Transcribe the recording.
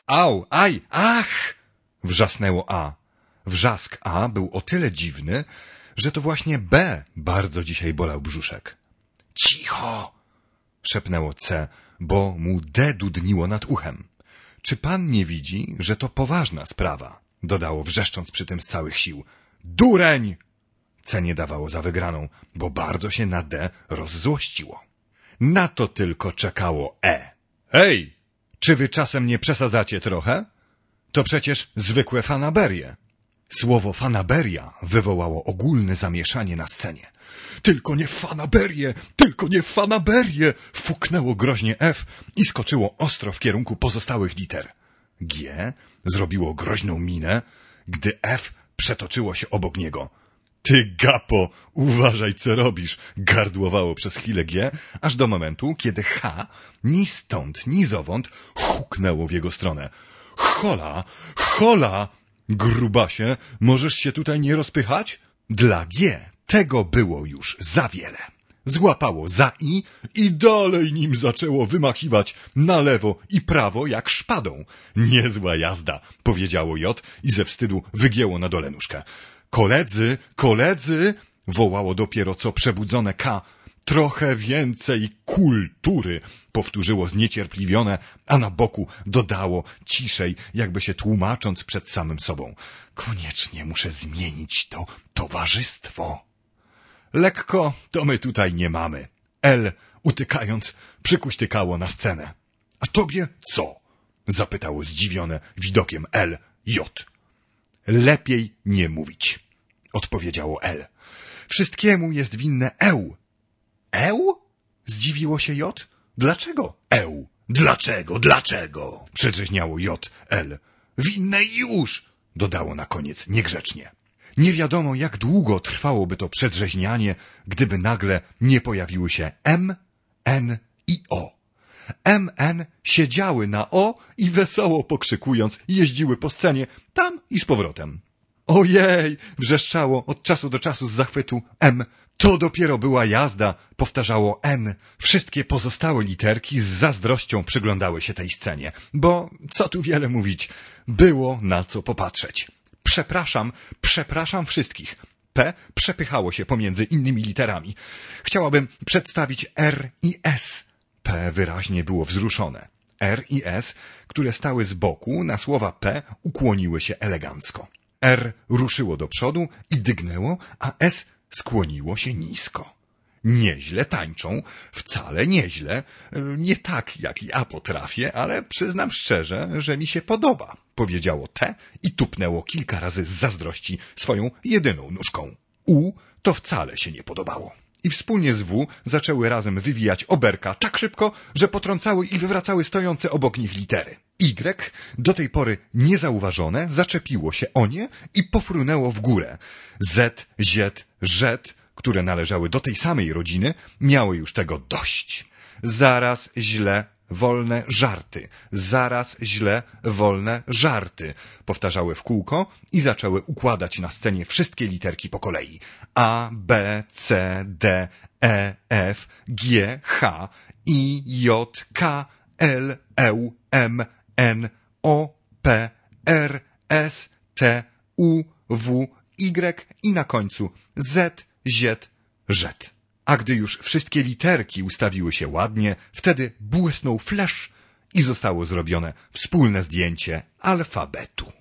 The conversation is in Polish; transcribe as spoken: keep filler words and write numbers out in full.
Au, aj, ach! Wrzasnęło A. Wrzask A był o tyle dziwny, że to właśnie B bardzo dzisiaj bolał brzuszek. Cicho! Szepnęło C, bo mu D dudniło nad uchem. Czy pan nie widzi, że to poważna sprawa? Dodało, wrzeszcząc przy tym z całych sił. Dureń! C nie dawało za wygraną, bo bardzo się na D rozzłościło. Na to tylko czekało E. Ej, czy wy czasem nie przesadzacie trochę? To przecież zwykłe fanaberie. Słowo fanaberia wywołało ogólne zamieszanie na scenie. Tylko nie fanaberie, tylko nie fanaberie! Fuknęło groźnie F i skoczyło ostro w kierunku pozostałych liter. G zrobiło groźną minę, gdy F przetoczyło się obok niego. Ty gapo, uważaj co robisz, gardłowało przez chwilę G, aż do momentu, kiedy H ni stąd, ni zowąd huknęło w jego stronę. Hola, hola! Grubasie, możesz się tutaj nie rozpychać? Dla G tego było już za wiele. Złapało za I i dalej nim zaczęło wymachiwać na lewo i prawo jak szpadą. Niezła jazda, powiedziało J i ze wstydu wygięło na dole nóżkę. Koledzy, koledzy, wołało dopiero co przebudzone K. Trochę więcej kultury, powtórzyło zniecierpliwione, a na boku dodało ciszej, jakby się tłumacząc przed samym sobą. Koniecznie muszę zmienić to towarzystwo. Lekko to my tutaj nie mamy. L, utykając, przykuśtykało na scenę. A tobie co? Zapytało zdziwione widokiem L, J. Lepiej nie mówić, odpowiedziało L. Wszystkiemu jest winne Eł. Eł? Zdziwiło się J. Dlaczego Eł? Dlaczego, dlaczego? Przedrzeźniało J, L. Winne już, dodało na koniec niegrzecznie. Nie wiadomo, jak długo trwałoby to przedrzeźnianie, gdyby nagle nie pojawiły się M, N i O. M, N siedziały na O i wesoło pokrzykując jeździły po scenie tam i z powrotem. Ojej, wrzeszczało od czasu do czasu z zachwytu M. To dopiero była jazda, powtarzało N. Wszystkie pozostałe literki z zazdrością przyglądały się tej scenie, bo co tu wiele mówić, było na co popatrzeć. Przepraszam, przepraszam wszystkich. P przepychało się pomiędzy innymi literami. Chciałabym przedstawić R i S. P wyraźnie było wzruszone. R i S, które stały z boku, na słowa P ukłoniły się elegancko. R ruszyło do przodu i dygnęło, a S skłoniło się nisko. Nieźle tańczą, wcale nieźle, nie tak jak ja potrafię, ale przyznam szczerze, że mi się podoba, powiedziało T i tupnęło kilka razy z zazdrości swoją jedyną nóżką. U to wcale się nie podobało. I wspólnie z W zaczęły razem wywijać oberka tak szybko, że potrącały i wywracały stojące obok nich litery. Y, do tej pory niezauważone, zaczepiło się o nie i pofrunęło w górę. Z, Z, Ż, które należały do tej samej rodziny, miały już tego dość. Zaraz źle, wolne żarty. Zaraz źle, wolne żarty. Powtarzały w kółko i zaczęły układać na scenie wszystkie literki po kolei. A, B, C, D, E, F, G, H, I, J, K, L, E, M, N, O, P, R, S, T, U, W, Y i na końcu Z, Z, Z. A gdy już wszystkie literki ustawiły się ładnie, wtedy błysnął flash i zostało zrobione wspólne zdjęcie alfabetu.